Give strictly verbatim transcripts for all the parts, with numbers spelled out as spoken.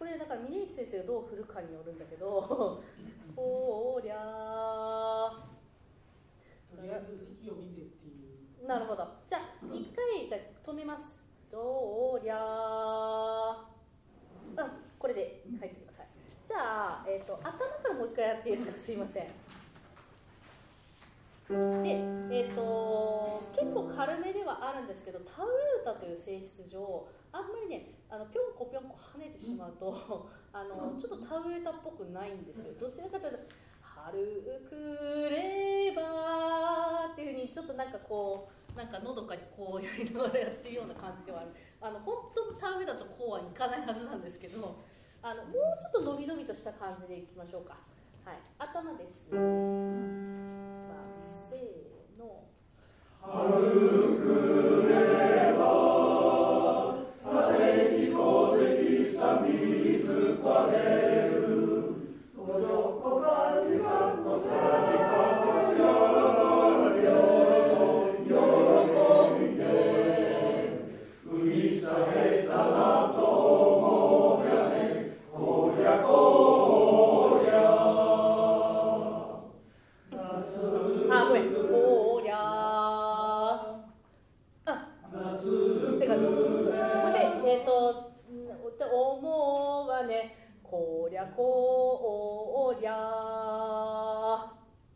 れだから峯岸先生がどう振るかによるんだけどこりゃーとりあえず式を見てっていう。 なるほど。じゃあ一回じゃあ止めます。どうりゃー、うん、これで入ってください。じゃあ、えーと、頭からもう一回やっていいですか。すいません。で、えーと、結構軽めではあるんですけど、タウータという性質上あんまりね、あのぴょんこぴょんこ跳ねてしまうとあのちょっとタウータっぽくないんですよ。どちらかというと春くればっていう風にちょっとなんかこうなんかのどかにこうやりながらやってるような感じではある。あの本当の田植えだとこうはいかないはずなんですけど、あのもうちょっと伸び伸びとした感じでいきましょうか。はい、頭です。まあ、せーの。 春くれば風きこぜきさみずかれるおじょこかじかこさじかこしゃらりょ喜んで海さへたなと思うやねこりゃこりゃあ、ごめん、こりゃー夏って感じです。これで、えっと、思うはね、こりゃこりゃあ、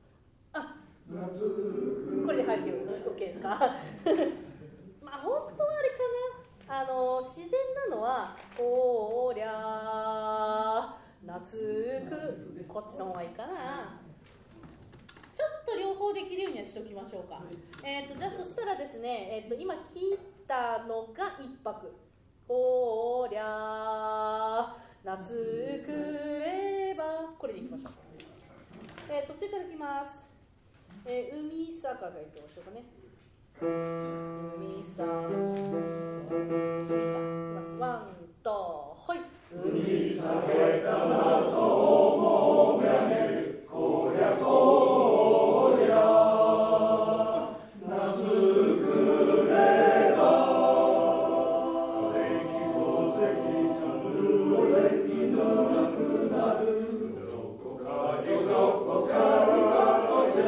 これで入ってるの OK ですかまあ本当はあれかな、あの自然なのはこりゃ夏く、こっちの方がいいかな。ちょっと両方できるようにはしておきましょうか。えー、とじゃあそしたらですね、えー、と今聞いたのが一拍。こりゃ夏くれば、これでいきましょう。えー、途中からいきます。えー、海さからいきましょうかね。海さ海さいきます。ワンとはい。 海さへたなと思うやねるこりゃこりゃ夏くれば風きこぜきさぬれきぬるくなるどこかにどこかにかこせ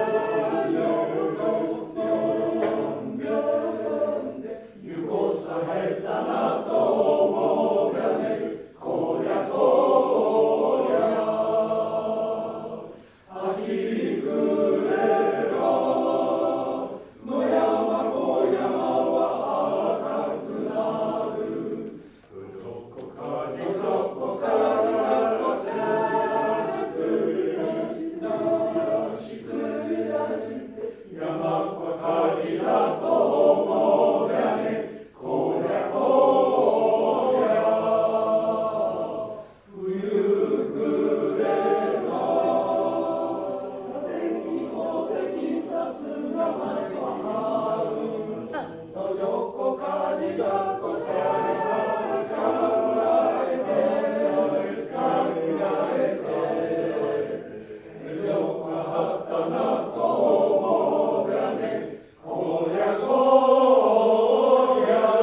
ゆこさへたなと思うやねるこりゃこりゃ秋くれば野山小山は赤くなるうどこかじどこかじかこせしくりしなしくりだし山こかじだと思うやねこりゃこりゃ冬くれば風きこぜきさすがまれば春のじょこかじかこされた考えて考えてじょこはったなと思うやねこりゃこりゃ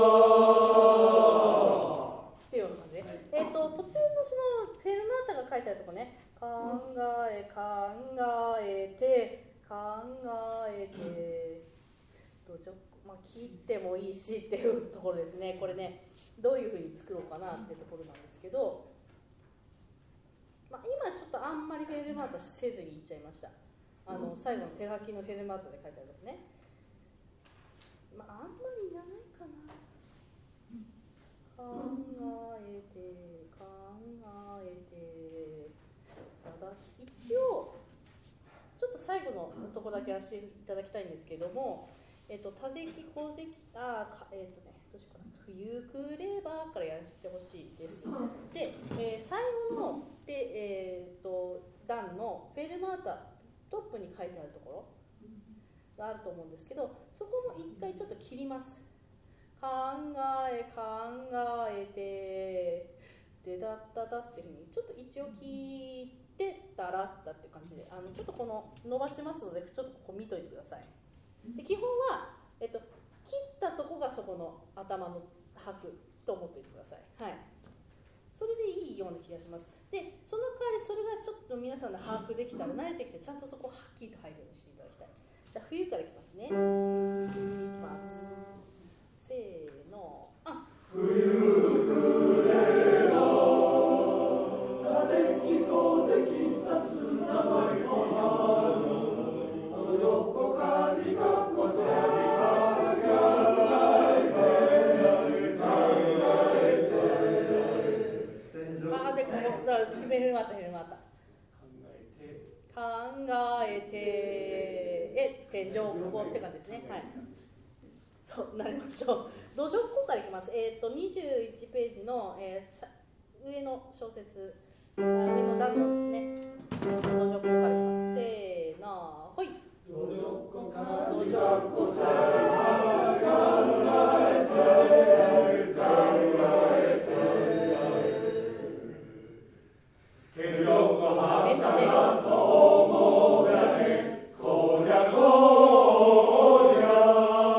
っていうような感じ。えっ、と途中のそのフェルマータが書いてあるとこね、考え考えて考えてとちょ、まあ、切ってもいいしっていうところですね。これねどういうふうに作ろうかなっていうところなんですけど、まあ、今ちょっとあんまりフェルマータせずにいっちゃいました。あの最後の手書きのフェルマータで書いてあるとこね、まあ、あんまりいらないかな。考えて考えてただ一応ちょっと最後のとこだけやらせていただきたいんですけども、えっ、と多席後席あかえっ、とねどうしようかな、冬くればからやらせてほしいです。で、えー、最後のでえっ、と段のフェルマータトップに書いてあるところがあると思うんですけど、そこも一回ちょっと切ります。考え考えてでだっただっていうふうにちょっと一応聞いてたらったって感じで、あのちょっとこの伸ばしますのでちょっとここ見といてください。で基本は、えっと、切ったとこがそこの頭の吐くと思っておいてください。はい、 それでいいような気がします。でその代わりそれがちょっと皆さんで把握できたら慣れてきてちゃんとそこをはっきりと入るようにしていただきたい。じゃあ冬からいきますね。いきますせーの。あ冬くれば風き風きさす名前の花おどこかじかこさじか考えて考えてあでここだヘルマータヘルマータ考えて考えてえ天井ここって感じですね。はいそうなりましょう。土壌こからいきます。えっ、ー、とにじゅういちページの、えー、さ上の小説上の段のね土壌こからいきます。せーのほい。 土壌こかじかこさ考えて考えてけどこはかなと思うやねこりゃこりゃ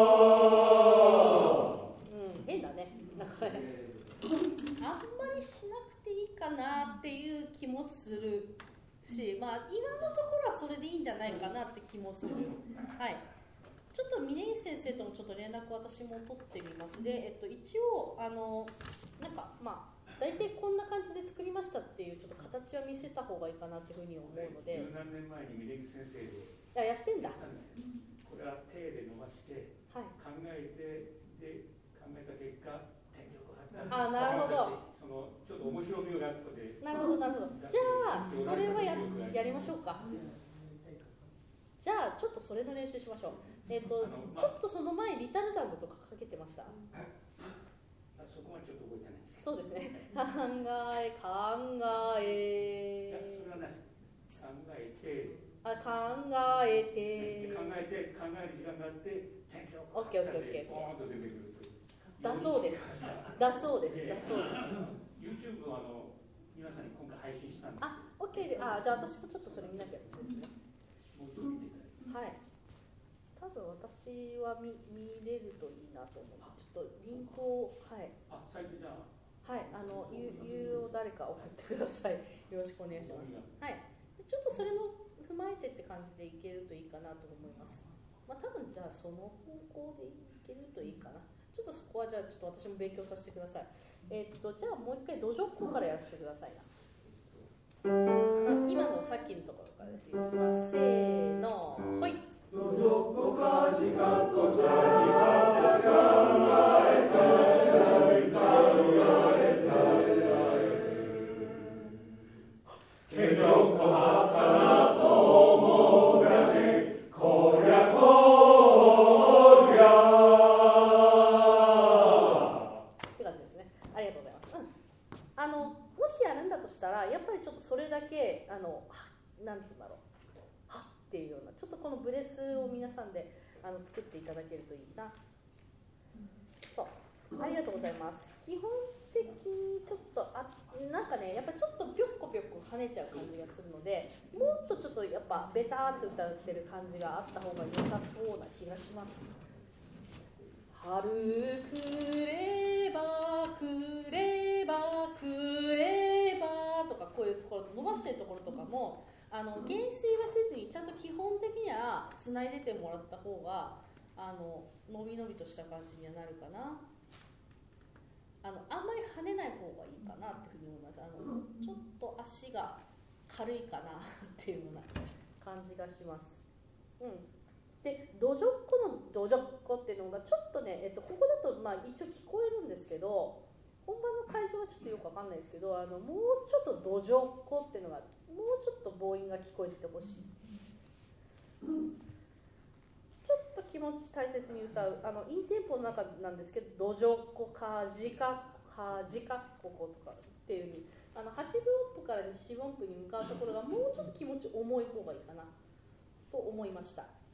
うん変だねなんかねあんまりしなくていいかなっていう気もするし、まあ今のところはそれでいいんじゃないかなって気もする。はい。ちょっと峯岸先生ともちょっと連絡私も取ってみます。で、えっと一応あのなんかまあ大体こんな感じで作りましたっていうちょっと形は見せた方がいいかなっていうふうに思うので。 十何年前に峯岸先生であやってんだ。 やったんですけど、これは手で伸ばして、 はい、 考えてで考えた結果天井があなるほど。 そのちょっと面白みがあるので。 なるほどなるほど。じゃあそれはややりましょうか。じゃあちょっとそれの練習しましょう。えっ、ー、とちょっとその前リタルダンゴとかかけてました。 そこはちょっと覚えてないです。 そうですね。考え考え。 いやそれはなし。考えて。 あ考えて。 考えて考える時間があって天井が。 オッケーオッケーオッケー。 ポーンと出てくると。 だそうです。だそうです。だそうです。 YouTube をあの皆さんに今回配信したんです。 あ、オッケーで、あ、じゃあ私もちょっとそれ見なきゃですね。 もう一度見ていただいて。 はい。多分私は見見れるといいなと思う。ちょっとリンクをはい。あ、 サイトじゃあ。 はい、あの有有を誰か送ってください。よろしくお願いします。はい。ちょっとそれも踏まえてって感じでいけるといいかなと思います。まあ多分じゃあその方向でいけるといいかな。ちょっとそこはじゃあちょっと私も勉強させてください。えー、っとじゃあもう一回土壌っ子からやらせてくださいな。今のさっきのところからですよ。まあ、せーの、ほい。 土壌っ子かじかっこさじかっこ考えて考えてけどこはかなと思うがねこりゃこりゃって感じですね。ありがとうございます。うん、あのもしやるんだとしたらやっぱりちょっとそれだけあのなんていうんだろうはっっていうようなちょっとこのブレスを皆さんであの作っていただけるといいな。そうありがとうございます。基本的にちょっとあなんかねやっぱちょっとぴょっこぴょっこ跳ねちゃう感じがするのでもっとちょっとやっぱベターって歌ってる感じがあった方が良さそうな気がします。春くればくればくればとかこういうところ伸ばしてるところとかもあの減衰はせずにちゃんと基本的にはつないでてもらった方があの伸び伸びとした感じにはなるかな。あのあんまり跳ねない方がいいかなっていうふうに思います。あのちょっと足が軽いかなっていうような感じがします。うん。で土壌っ子の土壌っ子っていうのがちょっとね、えっと、ここだとまあ一応聞こえるんですけど本番の会場はちょっとよくわかんないですけどあのもうちょっと土壌っ子っていうのがもうちょっと母音が聞こえててほしい。ちょっと気持ち大切に歌うあのインテンポの中なんですけど土壌っ子かじかかじかこことかっていう風にあのはちぶ音符からよんぶ音符に向かうところがもうちょっと気持ち重い方がいいかなと思いました。